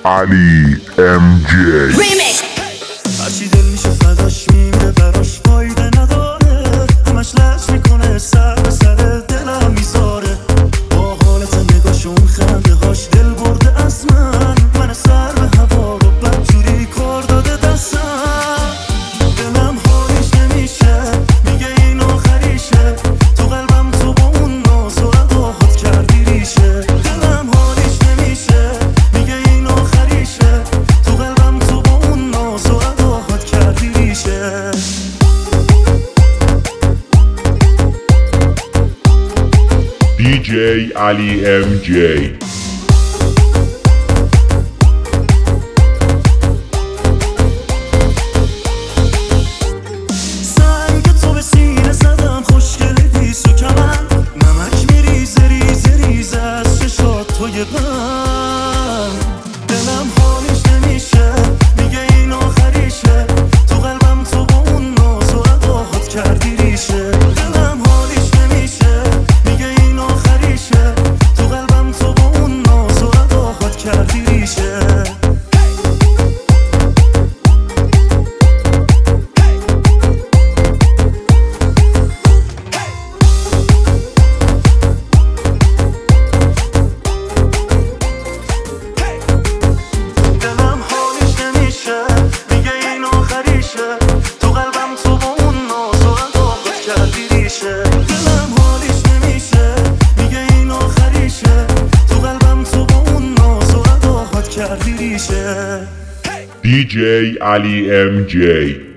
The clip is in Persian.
علی ام جی. هرچی دل میشه فداش میمیره براش فایده نداره، همش لش میکنه سر به سر دلم میذاره، با حالت نگاش اون خنده هاش دل برده از من سر به هوا رو بدجوری کار داده دستم، دلم حالیش نمیشه میگه این آخریشه، تو قلبم تو با اون ناز و اداهات کردی ریشه، دلم حالیش نمیشه میگه این آخریشه، تو قلبم تو با اون ناز و اداهات کردی ریشه. DJ علی ام جی. دلم حالیش نمیشه میگه این آخریشه، تو قلبم تو با اون ناز و اداهات کردی ریشه، دلم حالیش نمیشه میگه این آخریشه، تو قلبم تو با اون ناز و اداهات کردی ریشه. دلم حالیش نمیشه میگه این آخریشه، تو قلبم تو با اون ناز و اداهات کردی ریشه. DJ علی ام جی.